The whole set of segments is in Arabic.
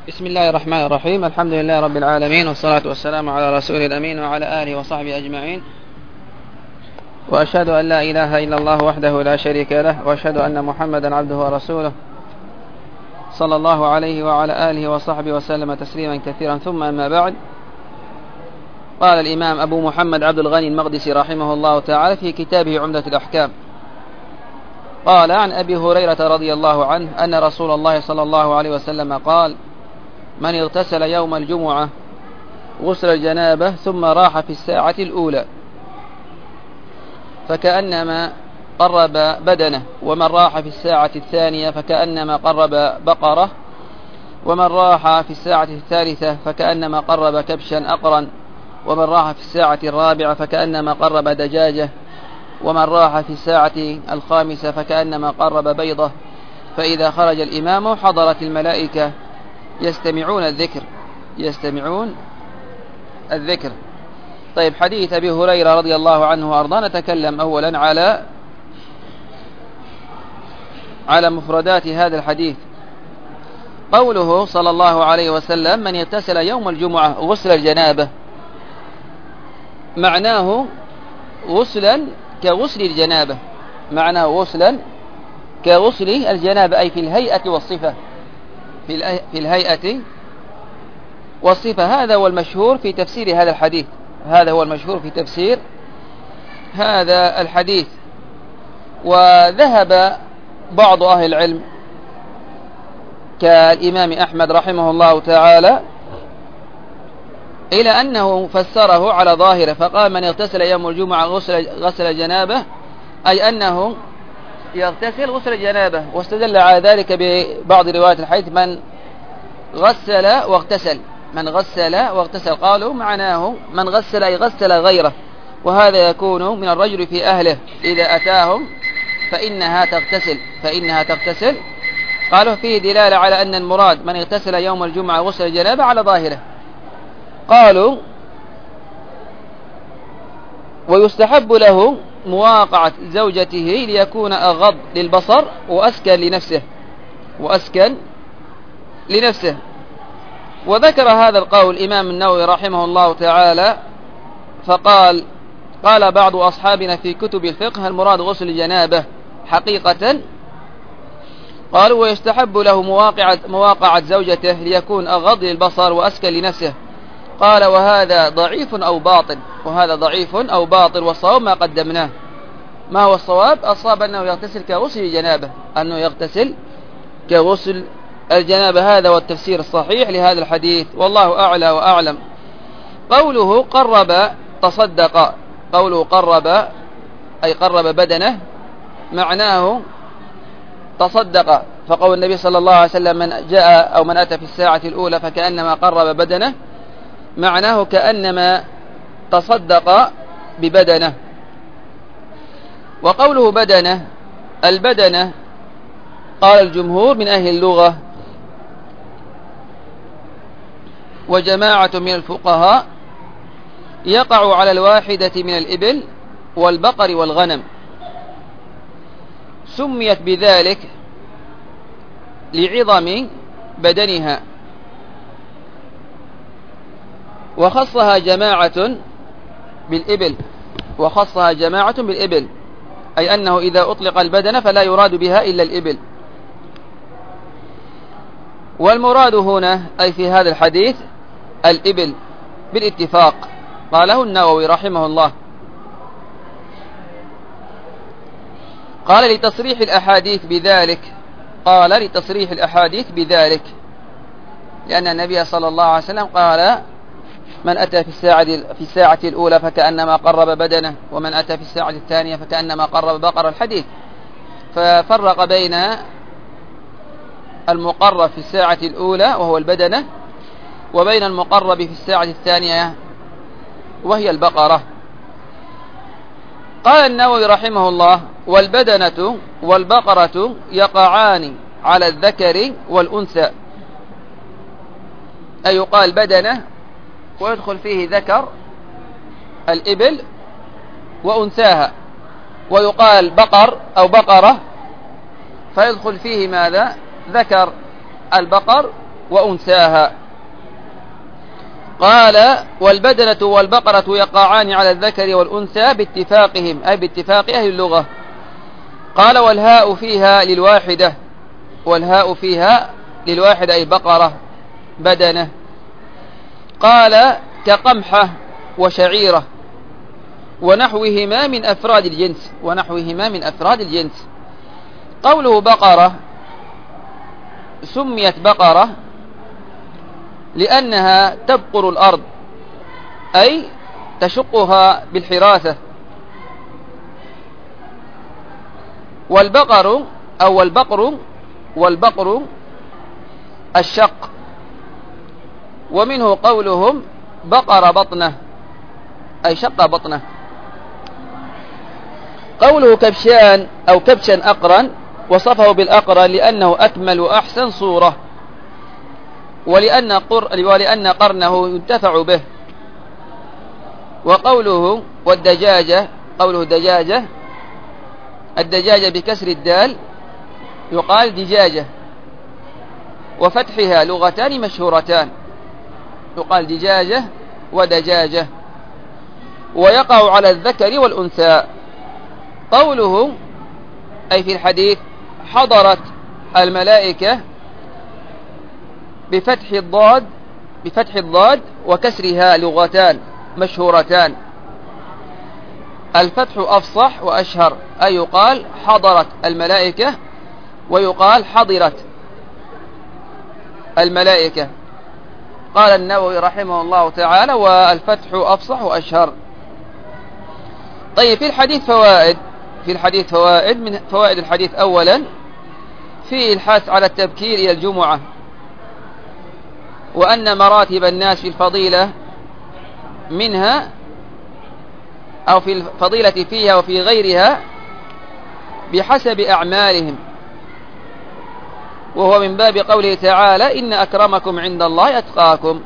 بسم الله الرحمن الرحيم. الحمد لله رب العالمين، والصلاة والسلام على رسول الأمين وعلى آله وصحبه أجمعين، وأشهد أن لا إله إلا الله وحده لا شريك له، وأشهد أن محمدا عبده ورسوله صلى الله عليه وعلى آله وصحبه وسلم تسليما كثيرا. ثم أما بعد، قال الإمام أبو محمد عبد الغني المقدسي رحمه الله تعالى في كتابه عمدة الأحكام، قال: عن أبي هريرة رضي الله عنه أن رسول الله صلى الله عليه وسلم قال: من اغتسل يوم الجمعة غسل الجنابة ثم راح في الساعة الأولى فكأنما قرب بدنه، ومن راح في الساعة الثانية فكأنما قرب بقرة، ومن راح في الساعة الثالثة فكأنما قرب كبشا أقرا، ومن راح في الساعة الرابعة فكأنما قرب دجاجة، ومن راح في الساعة الخامسة فكأنما قرب بيضة. فإذا خرج الإمام حضرت الملائكة يستمعون الذكر. طيب، حديث أبي هريرة رضي الله عنه وأرضاه. نتكلم أولا على مفردات هذا الحديث. قوله صلى الله عليه وسلم: من اغتسل يوم الجمعة غسل الجنابة، معناه غسلا كغسل الجنابة، أي في الهيئة والصفة، في الهيئة والصفة. هذا هو المشهور في تفسير هذا الحديث. وذهب بعض أهل العلم كالإمام أحمد رحمه الله تعالى إلى أنه فسره على ظاهره، فقال: من اغتسل يوم الجمعة غسل الجنابة، أي أنه يغتسل غسل الجنابة. واستدل على ذلك ببعض روايات الحديث: من غسل واغتسل. قالوا معناه من غسل أي غسل غيره، وهذا يكون من الرجل في أهله إذا أتاهم فإنها تغتسل. قالوا فيه دلالة على أن المراد من اغتسل يوم الجمعة غسل الجنابة على ظاهره. قالوا: ويستحب له مواقعة زوجته ليكون أغض للبصر وأسكن لنفسه. وذكر هذا القول الإمام النووي رحمه الله تعالى، فقال: قال بعض أصحابنا في كتب الفقه: المراد غسل الجنابة حقيقة. قالوا: ويستحب له مواقعة زوجته ليكون أغض للبصر وأسكن لنفسه. قال: وهذا ضعيف أو باطل، والصواب ما قدمناه. ما هو الصواب؟ الصواب أنه يغتسل كغسل الجنابة. هذا هو التفسير الصحيح لهذا الحديث، والله أعلى وأعلم. قوله قرب تصدق، أي قرب بدنه، معناه تصدق. فقول النبي صلى الله عليه وسلم: من جاء أو من أتى في الساعة الأولى فكأنما قرب بدنه، معناه كأنما تصدق ببدنه. وقوله بدنه، البدنة قال الجمهور من أهل اللغة وجماعة من الفقهاء يقع على الواحدة من الإبل والبقر والغنم. سميت بذلك لعظم بدنها، وخصها جماعة بالإبل، أي أنه إذا أطلق البدن فلا يراد بها إلا الإبل. والمراد هنا أي في هذا الحديث الإبل بالاتفاق، قاله النووي رحمه الله. قال لتصريح الأحاديث بذلك، لأن النبي صلى الله عليه وسلم قال: من أتى في الساعة الأولى فكأنما قرب بدنه، ومن أتى في الساعة الثانية فكأنما قرب بقر. الحديث ففرق بين المقرب في الساعة الأولى وهو البدنة، وبين المقرب في الساعة الثانية وهي البقرة. قال النووي رحمه الله: والبدنة والبقرة يقعان على الذكر والأنثى، أي يقال بدنة ويدخل فيه ذكر الإبل وأنثاها، ويقال بقر أو بقرة فيدخل فيه ماذا؟ ذكر البقر وأنثاها. قال: والبدنة والبقرة يقعان على الذكر والأنثى باتفاقهم، أي باتفاق أهل اللغة. قال: والهاء فيها للواحدة، والهاء فيها للواحدة أي بقرة بدنة. قال: كقمحة وشعيرة ونحوهما من أفراد الجنس، ونحوهما من أفراد الجنس. قوله بقرة سميت بقرة لأنها تبقر الأرض، أي تشقها بالحراثة. والبقر أو والبقر الشق، ومنه قولهم بقر بطنه، أي شق بطنه. قوله كبشان أو كبشا أقرن، وصفه بالأقرن لأنه أكمل وأحسن صورة، ولأن قرنه ينتفع به. وقوله والدجاجة، قوله دجاجة، الدجاجة بكسر الدال يقال دجاجة، وفتحها لغتان مشهورتان، يقال دجاجة ودجاجة، ويقع على الذكر والأنثى. قوله أي في الحديث حضرت الملائكة بفتح الضاد وكسرها لغتان مشهورتان، الفتح أفصح وأشهر، أي يقال حضرت الملائكة ويقال حضرت الملائكة. قال النووي رحمه الله تعالى: والفتح أفصح وأشهر. طيب، في الحديث فوائد. من فوائد الحديث: أولا فيه الحث على التبكير إلى الجمعة، وأن مراتب الناس في الفضيلة منها أو في الفضيلة فيها وفي غيرها بحسب أعمالهم، وهو من باب قوله تعالى: إن أكرمكم عند الله أتقاكم.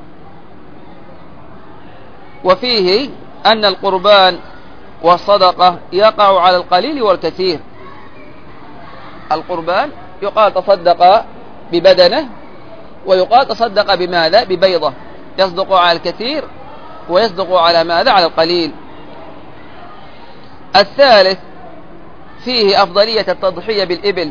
وفيه أن القربان والصدقة يقع على القليل والكثير. القربان يقال تصدق ببدنه، ويقال تصدق بماذا؟ ببيضة. يصدق على الكثير ويصدق على ماذا؟ على القليل. الثالث فيه أفضلية التضحية بالإبل،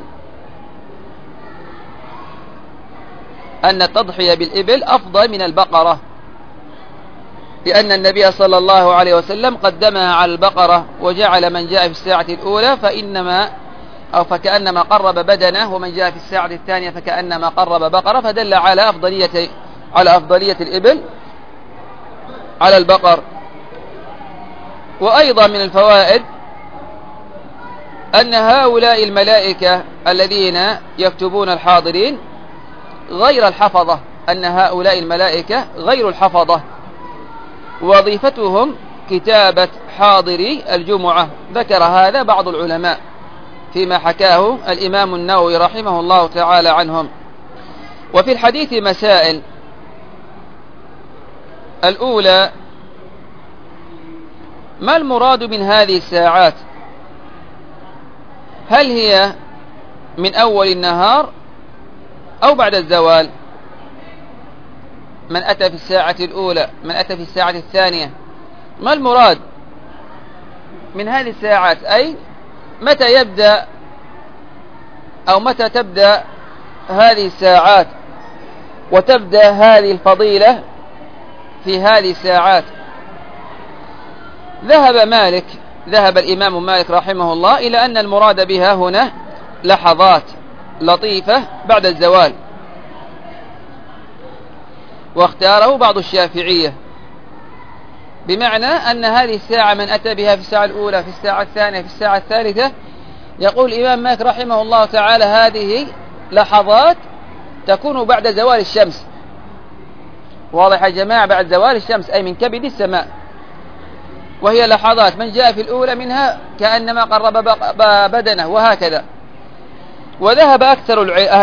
أن التضحية بالإبل أفضل من البقرة، لأن النبي صلى الله عليه وسلم قدمها على البقرة، وجعل من جاء في الساعة الأولى فكأنما قرب بدنه، ومن جاء في الساعة الثانية فكأنما قرب بقرة، فدل على أفضلية الإبل على البقر. وأيضا من الفوائد أن هؤلاء الملائكة الذين يكتبون الحاضرين غير الحفظة، أن هؤلاء الملائكة غير الحفظة، وظيفتهم كتابة حاضري الجمعة. ذكر هذا بعض العلماء فيما حكاه الإمام النووي رحمه الله تعالى عنهم. وفي الحديث مسائل: الأولى: ما المراد من هذه الساعات؟ هل هي من أول النهار أو بعد الزوال؟ من أتى في الساعة الأولى، من أتى في الساعة الثانية، ما المراد من هذه الساعات؟ أي متى يبدأ أو متى تبدأ هذه الساعات وتبدأ هذه الفضيلة في هذه الساعات؟ ذهب الإمام مالك رحمه الله إلى أن المراد بها هنا لحظات لطيفة بعد الزوال، واختاره بعض الشافعية، بمعنى أن هذه الساعة من أتى بها في الساعة الأولى، في الساعة الثانية، في الساعة الثالثة، يقول الإمام مالك رحمه الله تعالى: هذه لحظات تكون بعد زوال الشمس. واضح يا جماعة؟ بعد زوال الشمس، أي من كبد السماء، وهي لحظات من جاء في الأولى منها كأنما قرب بدنه، وهكذا. وذهب أكثر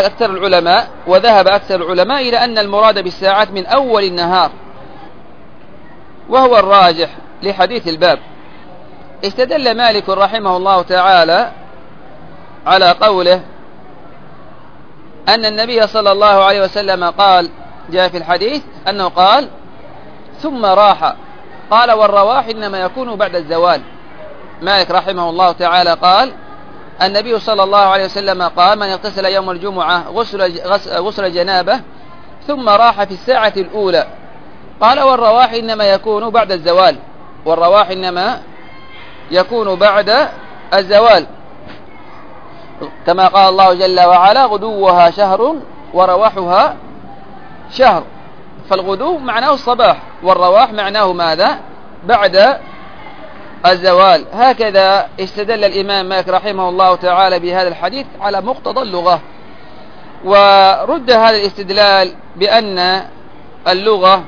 العلماء إلى أن المراد بالساعات من أول النهار، وهو الراجح لحديث الباب. استدل مالك رحمه الله تعالى على قوله: أن النبي صلى الله عليه وسلم قال، جاء في الحديث أنه قال ثم راح، قال والرواح إنما يكون بعد الزوال. مالك رحمه الله تعالى قال النبي صلى الله عليه وسلم قال من اغتسل يوم الجمعة غسل جنابه ثم راح في الساعة الأولى، قال والرواح إنما يكون بعد الزوال، والرواح إنما يكون بعد الزوال، كما قال الله جل وعلا غدوها شهر ورواحها شهر. فالغدو معناه الصباح، والرواح معناه ماذا؟ بعد الزوال. هكذا استدل الإمام مالك رحمه الله تعالى بهذا الحديث على مقتضى اللغة، ورد هذا الاستدلال بأن اللغة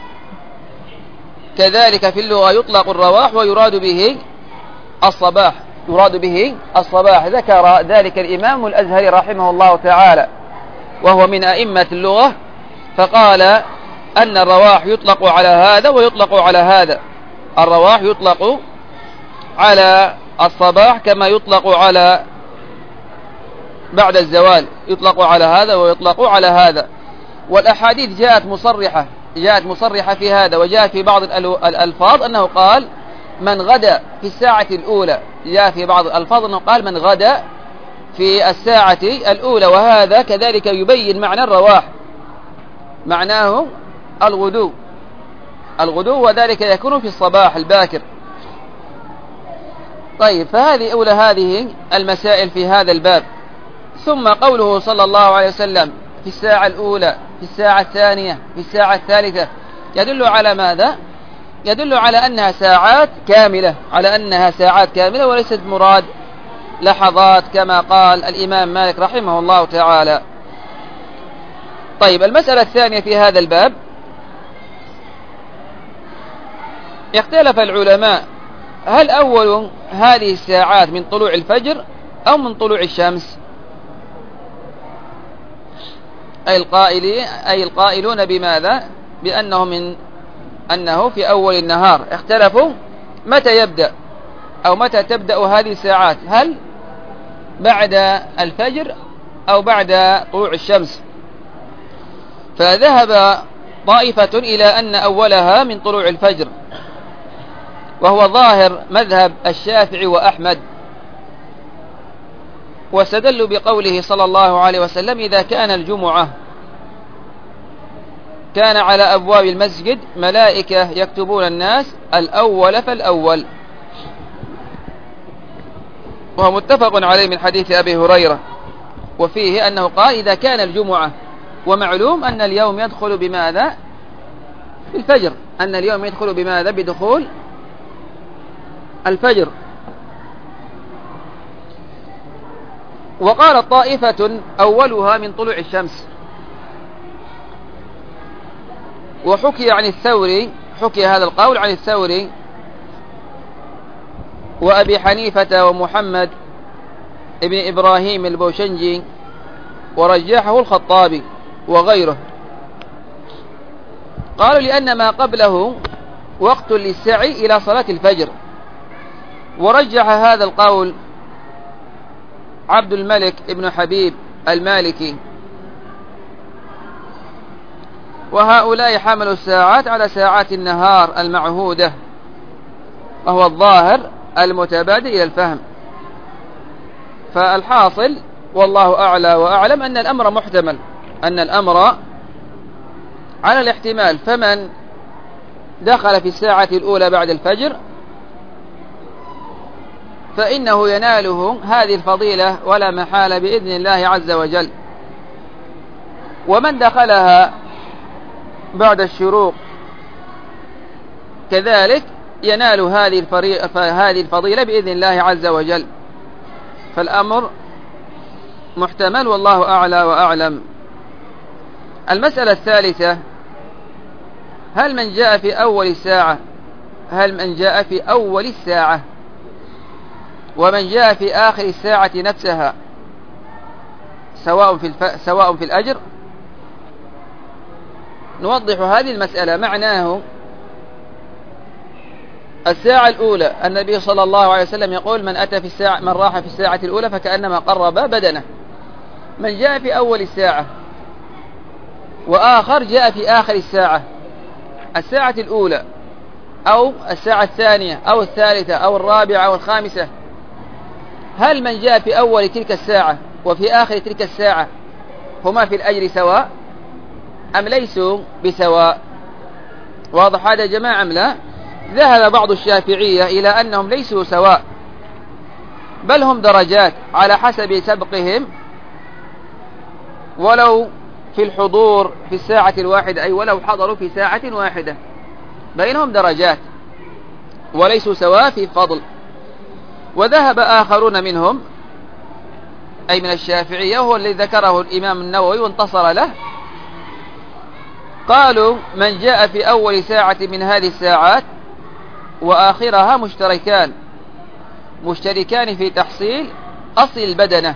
كذلك في اللغة يطلق الرواح ويراد به الصباح، يراد به الصباح. ذكر ذلك الإمام الأزهري رحمه الله تعالى وهو من أئمة اللغة، فقال أن الرواح يطلق على هذا ويطلق على هذا. الرواح يطلق على الصباح كما يطلق على بعد الزوال، يطلق على هذا ويطلق على هذا. والأحاديث جاءت مصرحة في هذا، وجاء في بعض الألفاظ أنه قال من غدا في الساعة الأولى، جاء في بعض الألفاظ أنه قال من غدا في الساعة الأولى، وهذا كذلك يبين معنى الرواح، معناه الغدو وذلك يكون في الصباح الباكر. طيب، فهذه أولى هذه المسائل في هذا الباب. ثم قوله صلى الله عليه وسلم في الساعة الأولى، في الساعة الثانية، في الساعة الثالثة، يدل على ماذا؟ يدل على أنها ساعات كاملة، على أنها ساعات كاملة وليست مراد لحظات كما قال الإمام مالك رحمه الله تعالى. طيب، المسألة الثانية في هذا الباب، اختلف العلماء هل أول هذه الساعات من طلوع الفجر أو من طلوع الشمس؟ أي القائلون بماذا؟ أنه في أول النهار. اختلفوا متى يبدأ أو متى تبدأ هذه الساعات، هل بعد الفجر أو بعد طلوع الشمس؟ فذهب طائفة إلى أن أولها من طلوع الفجر، وهو ظاهر مذهب الشافعي وأحمد، واستدلوا بقوله صلى الله عليه وسلم إذا كان الجمعة كان على أبواب المسجد ملائكة يكتبون الناس الأول فالأول، وهو متفق عليه من حديث أبي هريرة، وفيه أنه قال إذا كان الجمعة، ومعلوم أن اليوم يدخل بماذا؟ بالفجر، أن اليوم يدخل بماذا؟ بدخول الفجر. وقال طائفة أولها من طلوع الشمس. وحكي عن الثوري، حكي هذا القول عن الثوري وأبي حنيفة ومحمد ابن إبراهيم البوشنجي، ورجحه الخطابي وغيره. قالوا لأن ما قبله وقت للسعي إلى صلاة الفجر. ورجح هذا القول عبد الملك ابن حبيب المالكي. وهؤلاء حملوا الساعات على ساعات النهار المعهودة، وهو الظاهر المتبادل إلى الفهم. فالحاصل والله أعلى وأعلم أن الأمر محتمل، أن الأمر على الاحتمال. فمن دخل في الساعة الأولى بعد الفجر فإنه يناله هذه الفضيلة ولا محالة بإذن الله عز وجل. ومن دخلها بعد الشروق كذلك ينال هذه الفضيلة بإذن الله عز وجل. فالأمر محتمل والله أعلى وأعلم. المسألة الثالثة، هل من جاء في أول الساعة ومن جاء في آخر الساعة نفسها سواء في الأجر؟ نوضح هذه المسألة. معناه الساعة الأولى النبي صلى الله عليه وسلم يقول من راح في الساعة الأولى فكأنما قرب بدنه. من جاء في أول الساعة وآخر جاء في آخر الساعة، الساعة الأولى أو الساعة الثانية أو الثالثة أو الرابعة أو الخامسة، هل من جاء في أول تلك الساعة وفي آخر تلك الساعة هما في الأجر سواء أم ليسوا بسواء؟ واضح هذا يا جماعة أم لا؟ ذهب بعض الشافعية إلى أنهم ليسوا سواء، بل هم درجات على حسب سبقهم، ولو في الحضور في الساعة الواحدة، أي ولو حضروا في ساعة واحدة، بينهم درجات وليسوا سواء في فضل. وذهب آخرون منهم أي من الشافعية، وهو الذي ذكره الإمام النووي وانتصر له، قالوا من جاء في أول ساعة من هذه الساعات وآخرها مشتركان في تحصيل أصل البدنة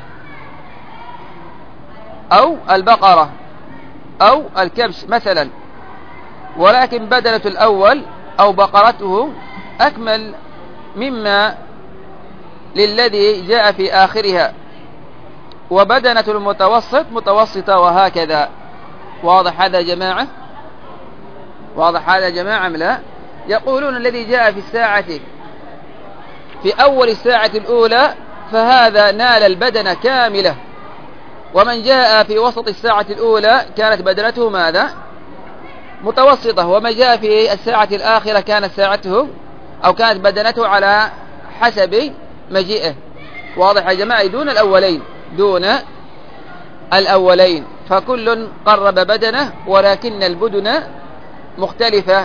أو البقرة أو الكبش مثلا، ولكن بدنة الأول أو بقرته أكمل مما للذي جاء في آخرها، وبدنة المتوسط متوسطة، وهكذا. واضح هذا يا جماعة؟ واضح هذا يا جماعة لا؟ يقولون الذي جاء في الساعة في أول الساعة الأولى فهذا نال البدنة كاملة، ومن جاء في وسط الساعة الأولى كانت بدنته ماذا؟ متوسطة، ومن جاء في الساعة الآخرة كانت ساعته أو كانت بدنته على حسب مجيئه. واضح يا جماعة؟ دون الأولين، فكل قرب بدنه، ولكن البدن مختلفة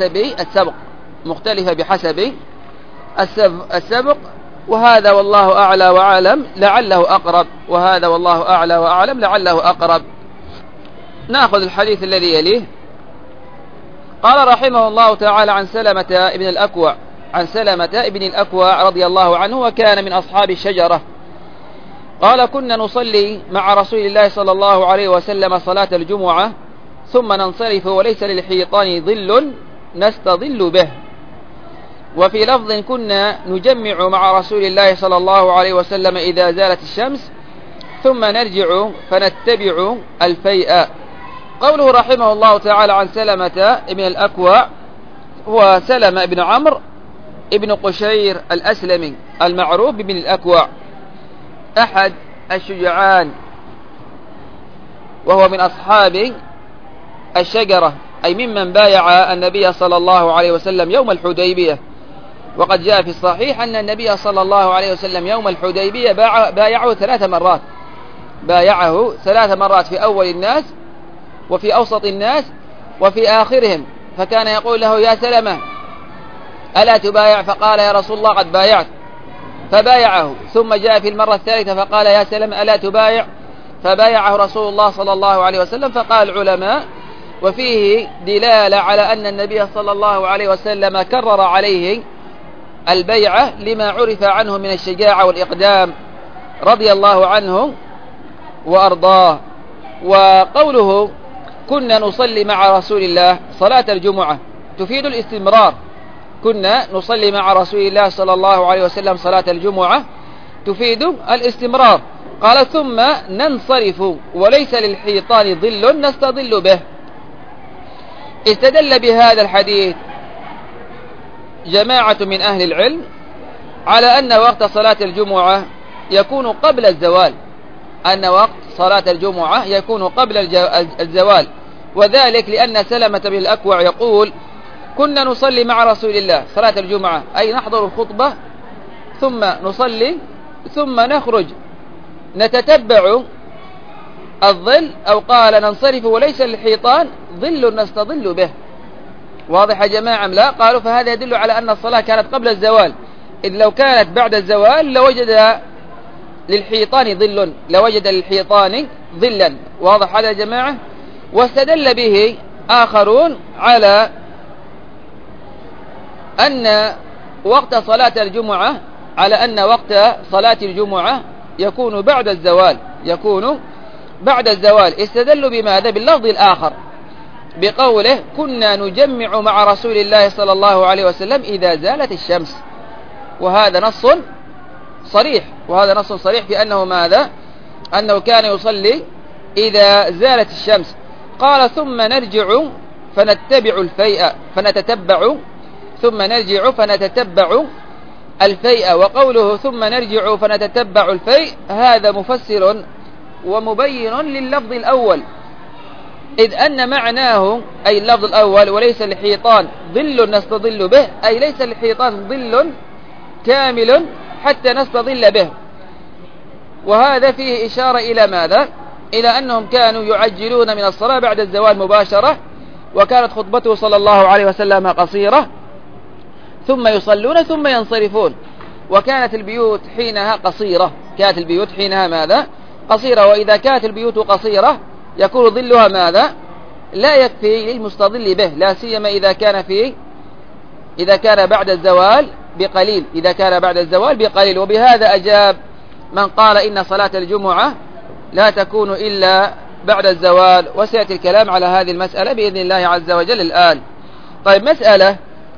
بحسب السبق، وهذا والله أعلى وأعلم لعله أقرب. نأخذ الحديث الذي يليه. قال رحمه الله تعالى عن سلمة ابن الأكوع رضي الله عنه، وكان من أصحاب الشجرة، قال كنا نصلي مع رسول الله صلى الله عليه وسلم صلاة الجمعة ثم ننصرف وليس للحيطان ظل نستظل به. وفي لفظ كنا نجمع مع رسول الله صلى الله عليه وسلم إذا زالت الشمس ثم نرجع فنتبع الفيء. قوله رحمه الله تعالى عن سلمة ابن الأكوع، هو سلمة ابن عمرو ابن قشير الأسلمي المعروف بابن الأكوع، أحد الشجعان، وهو من أصحاب الشجرة، أي ممن بايع النبي صلى الله عليه وسلم يوم الحديبية. وقد جاء في الصحيح أن النبي صلى الله عليه وسلم يوم الحديبية بايعه 3 مرات، في أول الناس وفي أوسط الناس وفي آخرهم، فكان يقول له يا سلمة ألا تبايع؟ فقال يا رسول الله قد بايعت، فبايعه. ثم جاء في المرة الثالثة فقال يا سلمة ألا تبايع؟ فبايعه رسول الله صلى الله عليه وسلم. فقال العلماء وفيه دلالة على أن النبي صلى الله عليه وسلم كرر عليه البيعة لما عرف عنه من الشجاعة والإقدام رضي الله عنه وأرضاه. وقوله كنا نصلي مع رسول الله صلاة الجمعة تفيد الاستمرار، كنا نصلي مع رسول الله صلى الله عليه وسلم صلاة الجمعة تفيد الاستمرار. قال ثم ننصرف وليس للحيطان ظل نستظل به. استدل بهذا الحديث جماعة من أهل العلم على أن وقت صلاة الجمعة يكون قبل الزوال، وذلك لأن سلمة بن الأكوع يقول كنا نصلي مع رسول الله صلاة الجمعة، أي نحضر الخطبة ثم نصلي ثم نخرج نتتبع الظل، أو قال ننصرف وليس للحيطان ظل نستظل به. واضح يا جماعة لا؟ قالوا فهذا يدل على أن الصلاة كانت قبل الزوال، إذ لو كانت بعد الزوال لوجد للحيطان ظلا. واضح هذا يا جماعة؟ واستدل به آخرون على أن وقت صلاة الجمعة يكون بعد الزوال، استدلوا بماذا؟ باللفظ الآخر بقوله كنا نجمع مع رسول الله صلى الله عليه وسلم إذا زالت الشمس، وهذا نص صريح في أنه ماذا؟ أنه كان يصلي إذا زالت الشمس. قال ثم نرجع فنتبع الفيء فنتتبع ثم نرجع فنتتبع الفيء. وقوله ثم نرجع فنتتبع الفيء هذا مفسر ومبين لللفظ الأول، إذ أن معناه أي اللفظ الأول وليس الحيطان ظل نستظل به، أي ليس الحيطان ظل كامل حتى نستظل به. وهذا فيه إشارة إلى ماذا؟ إلى أنهم كانوا يعجلون من الصلاة بعد الزوال مباشرة، وكانت خطبته صلى الله عليه وسلم قصيرة، ثم يصلون ثم ينصرفون. وكانت البيوت حينها قصيرة، كانت البيوت حينها ماذا؟ قصيرة. وإذا كانت البيوت قصيرة يكون ظلها ماذا؟ لا يكفي للمستظل به، لا سيما إذا كان بعد الزوال بقليل، إذا كان بعد الزوال بقليل. وبهذا أجاب من قال إن صلاة الجمعة لا تكون إلا بعد الزوال، وسيأتي الكلام على هذه المسألة بإذن الله عز وجل الآن. طيب، مسألة: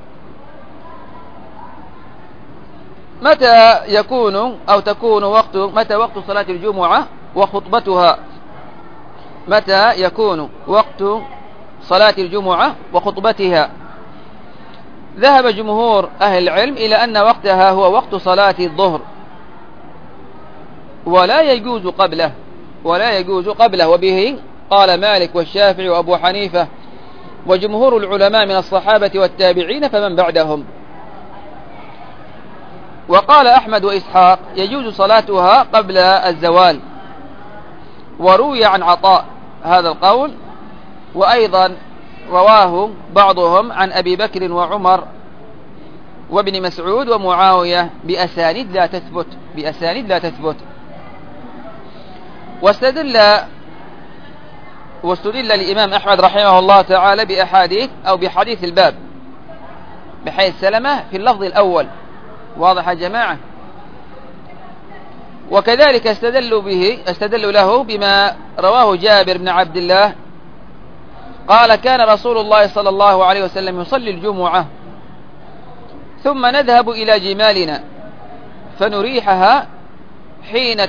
متى يكون أو تكون متى وقت صلاة الجمعة وخطبتها؟ متى يكون وقت صلاة الجمعة وخطبتها؟ ذهب جمهور أهل العلم إلى أن وقتها هو وقت صلاة الظهر، ولا يجوز قبله، وبه قال مالك والشافعي وأبو حنيفة وجمهور العلماء من الصحابة والتابعين فمن بعدهم. وقال أحمد وإسحاق يجوز صلاتها قبل الزوال، وروي عن عطاء هذا القول، وأيضا رواه بعضهم عن أبي بكر وعمر وابن مسعود ومعاوية بأسانيد لا تثبت. واستدل الإمام أحمد رحمه الله تعالى بأحاديث أو بحديث الباب بحيث سلمة في اللفظ الأول. واضح يا جماعة؟ وكذلك استدلوا له بما رواه جابر بن عبد الله قال: كان رسول الله صلى الله عليه وسلم يصلي الجمعة ثم نذهب إلى جمالنا فنريحها حين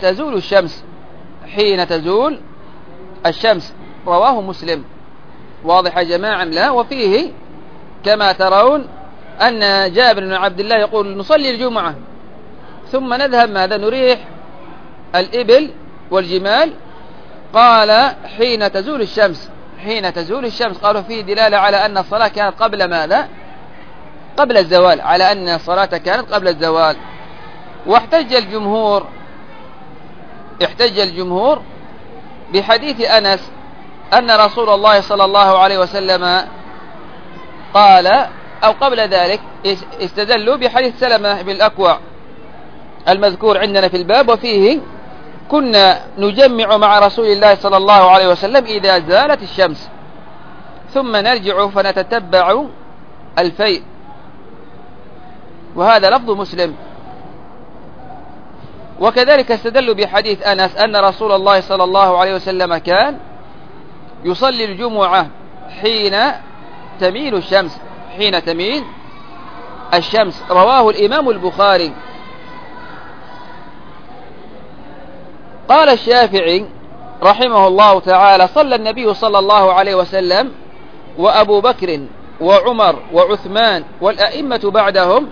تزول الشمس. رواه مسلم. واضح يا جماعة؟ لا. وفيه كما ترون أن جابر بن عبد الله يقول: نصلي الجمعة ثم نذهب ماذا؟ نريح الإبل والجمال. قال: حين تزول الشمس. قالوا فيه دلالة على أن الصلاة كانت قبل ماذا؟ قبل الزوال، على أن الصلاة كانت قبل الزوال. واحتج الجمهور بحديث أنس أن رسول الله صلى الله عليه وسلم قال، أو قبل ذلك استدلوا بحديث سلمة بالأكوع المذكور عندنا في الباب، وفيه: كنا نجمع مع رسول الله صلى الله عليه وسلم إذا زالت الشمس ثم نرجع فنتتبع الفيء. وهذا لفظ مسلم. وكذلك استدلوا بحديث أنس أن رسول الله صلى الله عليه وسلم كان يصلي الجمعة حين تميل الشمس. رواه الإمام البخاري. قال الشافعي رحمه الله تعالى: صلى النبي صلى الله عليه وسلم وأبو بكر وعمر وعثمان والأئمة بعدهم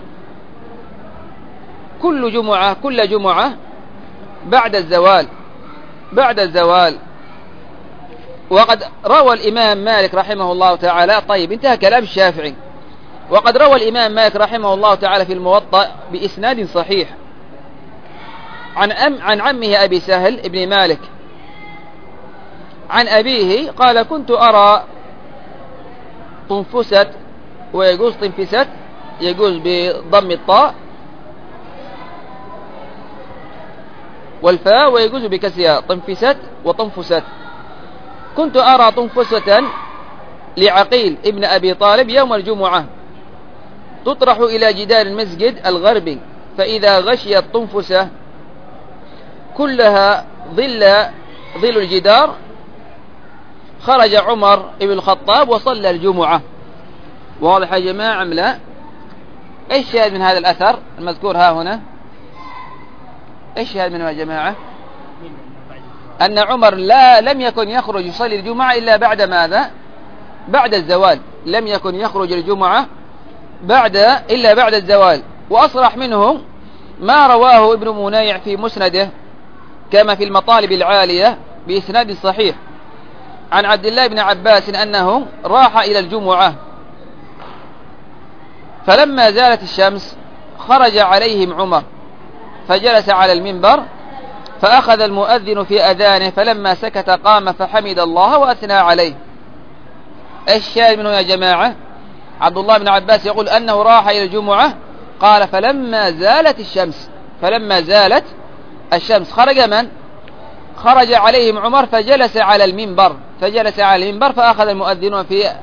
كل جمعة بعد الزوال. وقد روى الإمام مالك رحمه الله تعالى، طيب انتهى كلام الشافعي، وقد روى الإمام مالك رحمه الله تعالى في الموطأ بإسناد صحيح عن عمه أبي سهل ابن مالك عن أبيه قال: كنت أرى طنفست، ويجوز طنفست، يجوز بضم الطاء والفاء، ويجوز بكسرها، طنفست وطنفست. كنت أرى طنفسة لعقيل ابن أبي طالب يوم الجمعة تطرح إلى جدار المسجد الغربي، فإذا غشيت طنفسة كلها ظل الجدار خرج عمر بن الخطاب وصلى الجمعة. واضح يا جماعة أم لا؟ ايش شاهد من هذا الأثر المذكور ها هنا؟ ايش شاهد منه يا جماعة؟ أن عمر لم يكن يخرج يصلي الجمعة إلا بعد ماذا؟ بعد الزوال. لم يكن يخرج الجمعة إلا بعد الزوال. وأصرح منه ما رواه ابن منيع في مسنده كما في المطالب العالية بإسناد صحيح عن عبد الله بن عباس أنه راح إلى الجمعة، فلما زالت الشمس خرج عليهم عمر فجلس على المنبر، فأخذ المؤذن في أذانه، فلما سكت قام فحمد الله وأثنى عليه. الشاهد منه يا جماعة، عبد الله بن عباس يقول أنه راح إلى الجمعة، قال فلما زالت الشمس خرج من؟ خرج عليهم عمر فجلس على المنبر فأخذ المؤذن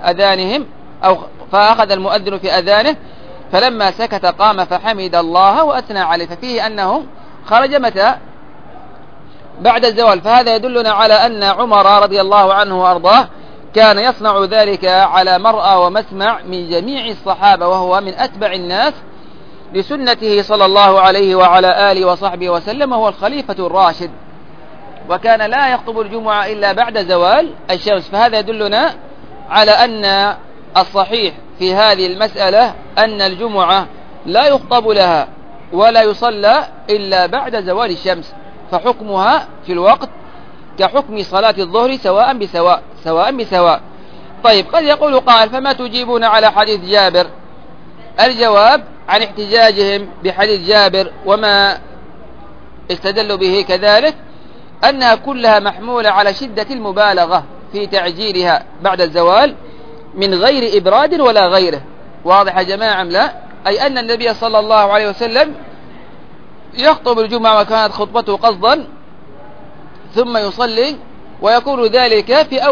في أذانه، فلما سكت قام فحمد الله وأثنى عليه. ففيه أنه خرج متى؟ بعد الزوال. فهذا يدلنا على أن عمر رضي الله عنه وأرضاه كان يصنع ذلك على مرأى ومسمع من جميع الصحابة، وهو من أتبع الناس لسنته صلى الله عليه وعلى آله وصحبه وسلم، وهو الخليفة الراشد، وكان لا يخطب الجمعة إلا بعد زوال الشمس. فهذا يدلنا على أن الصحيح في هذه المسألة أن الجمعة لا يخطب لها ولا يصلى إلا بعد زوال الشمس، فحكمها في الوقت كحكم صلاة الظهر سواء بسواء. طيب، قد يقول قائل فما تجيبون على حديث جابر؟ الجواب عن احتجاجهم بحديث جابر وما استدلوا به كذلك أنها كلها محمولة على شدة المبالغة في تعجيلها بعد الزوال من غير إبراد ولا غيره. واضح يا جماعة أم لا؟ أي أن النبي صلى الله عليه وسلم يخطب الجمعة وكانت خطبته قصدا ثم يصلي، ويكون ذلك في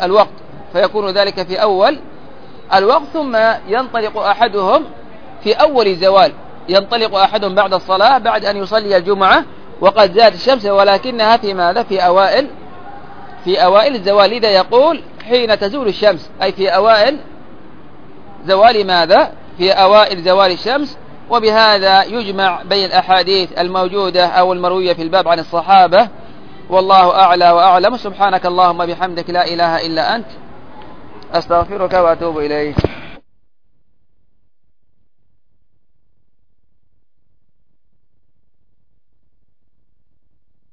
أول الوقت، ثم ينطلق أحدهم في أول زوال، ينطلق أحدهم بعد الصلاة بعد أن يصلي الجمعة وقد زالت الشمس، ولكنها في ماذا؟ في أوائل الزوال. لذا يقول حين تزول الشمس، أي في أوائل زوال ماذا؟ في أوائل زوال الشمس. وبهذا يجمع بين الأحاديث الموجودة أو المروية في الباب عن الصحابة، والله أعلى وأعلم. سبحانك اللهم بحمدك لا إله إلا أنت، أستغفرك وأتوب إليك.